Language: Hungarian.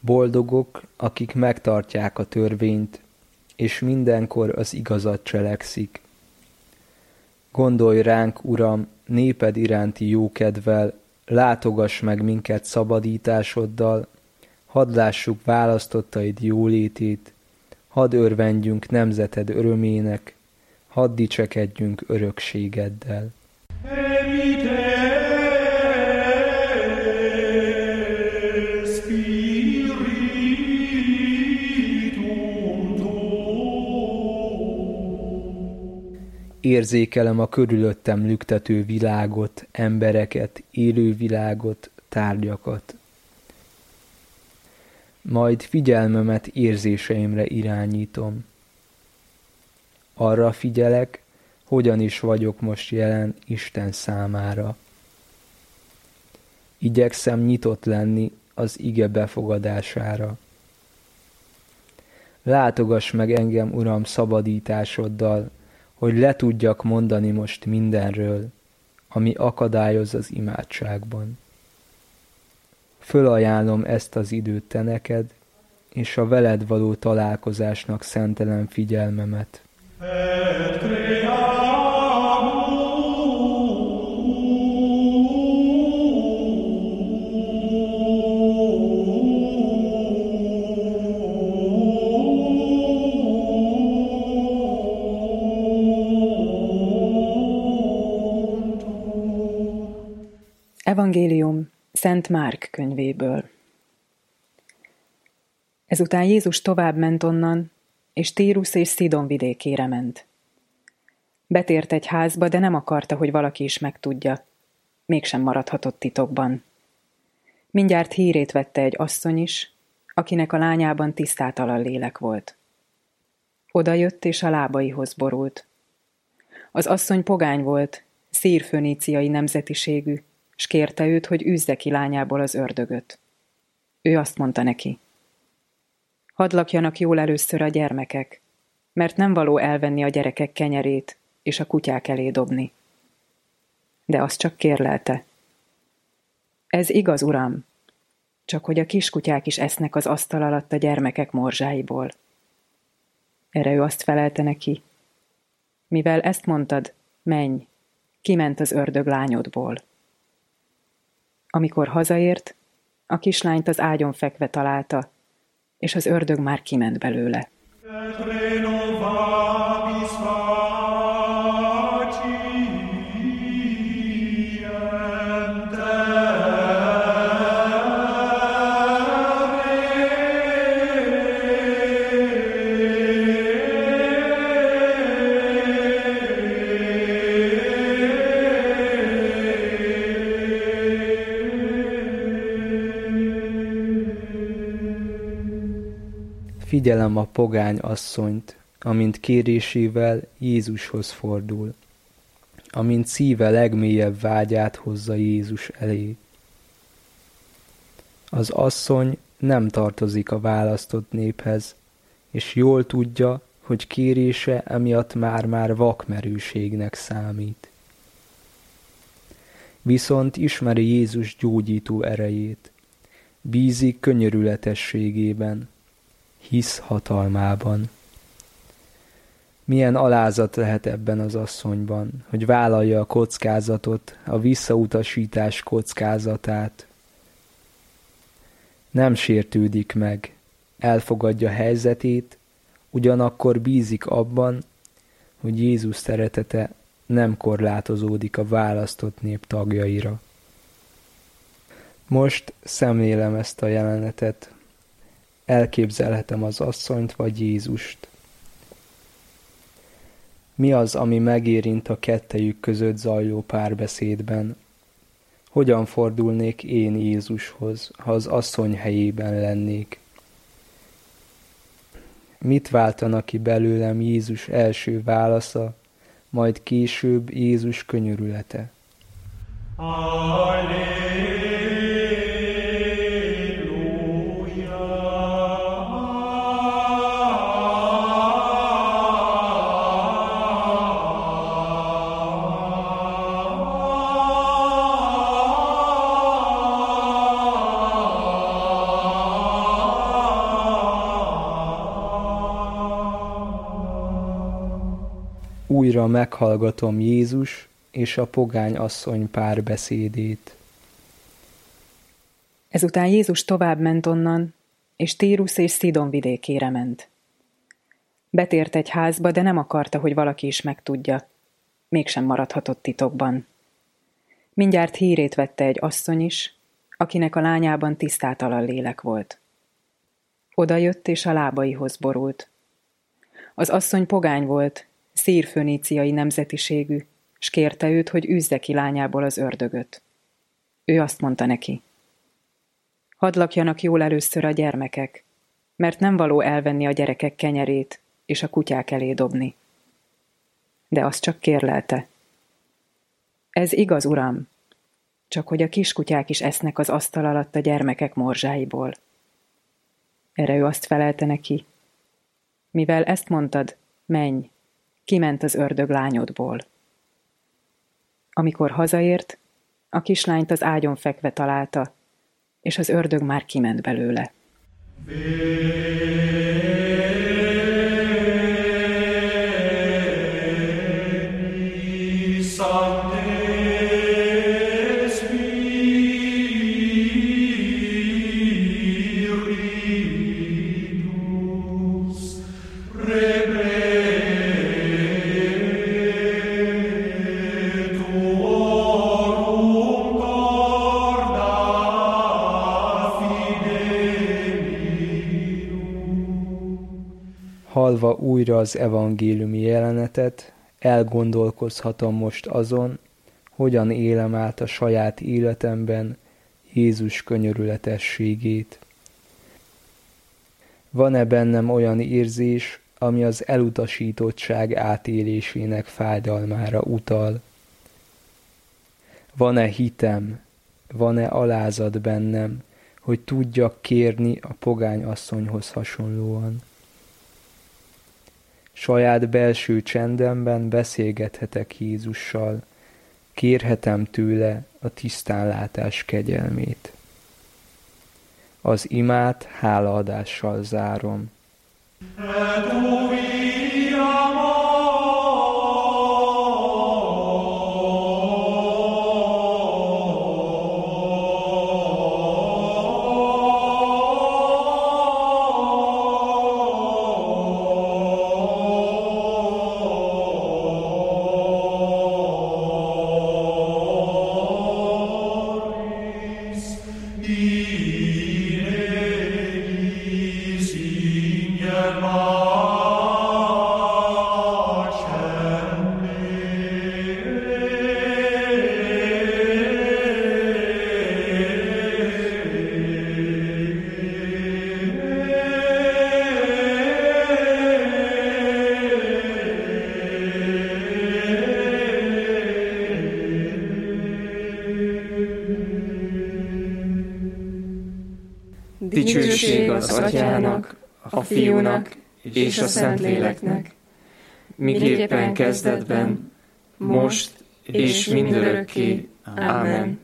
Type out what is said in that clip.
Boldogok, akik megtartják a törvényt, és mindenkor az igazat cselekszik. Gondolj ránk, Uram, néped iránti jókedvel, látogass meg minket szabadításoddal, hadd lássuk választottaid jólétét, hadd örvendjünk nemzeted örömének, hadd dicsekedjünk örökségeddel. Érzékelem a körülöttem lüktető világot, embereket, élő világot, tárgyakat. Majd figyelmemet érzéseimre irányítom. Arra figyelek, hogyan is vagyok most jelen Isten számára. Igyekszem nyitott lenni az ige befogadására. Látogass meg engem, Uram, szabadításoddal, hogy le tudjak mondani most mindenről, ami akadályoz az imádságban. Fölajánlom ezt az időt te neked, és a veled való találkozásnak szentelem figyelmemet. Evangélium Szent Márk könyvéből. Ezután Jézus tovább ment onnan, és Tírus és Szidon vidékére ment. Betért egy házba, de nem akarta, hogy valaki is megtudja. Mégsem maradhatott titokban. Mindjárt hírét vette egy asszony is, akinek a lányában tisztátalan lélek volt. Oda jött, és a lábaihoz borult. Az asszony pogány volt, szír-föníciai nemzetiségű, s kérte őt, hogy űzze ki lányából az ördögöt. Ő azt mondta neki: hadd lakjanak jól először a gyermekek, mert nem való elvenni a gyerekek kenyerét és a kutyák elé dobni. De azt csak kérlelte: ez igaz, Uram, csak hogy a kiskutyák is esznek az asztal alatt a gyermekek morzsáiból. Erre ő azt felelte neki: mivel ezt mondtad, menj, kiment az ördög lányodból. Amikor hazaért, a kislányt az ágyon fekve találta, és az ördög már kiment belőle. Figyelem a pogány asszonyt, amint kérésével Jézushoz fordul, amint szíve legmélyebb vágyát hozza Jézus elé. Az asszony nem tartozik a választott néphez, és jól tudja, hogy kérése emiatt már vakmerőségnek számít. Viszont ismeri Jézus gyógyító erejét, bízik könyörületességében, hisz hatalmában. Milyen alázat lehet ebben az asszonyban, hogy vállalja a kockázatot, a visszautasítás kockázatát. Nem sértődik meg, elfogadja helyzetét, ugyanakkor bízik abban, hogy Jézus szeretete nem korlátozódik a választott nép tagjaira. Most szemlélem ezt a jelenetet, elképzelhetem az asszonyt vagy Jézust. Mi az, ami megérint a kettejük között zajló párbeszédben? Hogyan fordulnék én Jézushoz, ha az asszony helyében lennék? Mit váltana ki belőlem Jézus első válasza, majd később Jézus könyörülete? újra meghallgatom Jézus és a pogány asszony párbeszédét. Ezután Jézus tovább ment onnan, és Tírus és Szidon vidékére ment. Betért egy házba, de nem akarta, hogy valaki is megtudja. Mégsem maradhatott titokban. Mindjárt hírét vette egy asszony is, akinek a lányában tisztátalan lélek volt. Oda jött, és a lábaihoz borult. Az asszony pogány volt, szír-föníciai nemzetiségű, s kérte őt, hogy űzze ki lányából az ördögöt. Ő azt mondta neki: hadd lakjanak jól először a gyermekek, mert nem való elvenni a gyerekek kenyerét és a kutyák elé dobni. De azt csak kérlelte: ez igaz, uram, csak hogy a kiskutyák is esznek az asztal alatt a gyermekek morzsáiból. Erre ő azt felelte neki: mivel ezt mondtad, menj, kiment az ördög lányodból. Amikor hazaért, a kislányt az ágyon fekve találta, és az ördög már kiment belőle. Hallva újra az evangéliumi jelenetet, elgondolkozhatom most azon, hogyan élem át a saját életemben Jézus könyörületességét. Van-e bennem olyan érzés, ami az elutasítottság átélésének fájdalmára utal? Van-e hitem, van-e alázat bennem, hogy tudjak kérni a pogány asszonyhoz hasonlóan? Saját belső csendemben beszélgethetek Jézussal, kérhetem tőle a tisztánlátás kegyelmét. Az imát hálaadással zárom. Dicsőség az Atyának, a Fiúnak és a Szentléleknek, miképpen kezdetben, most és mindörökké. Ámen.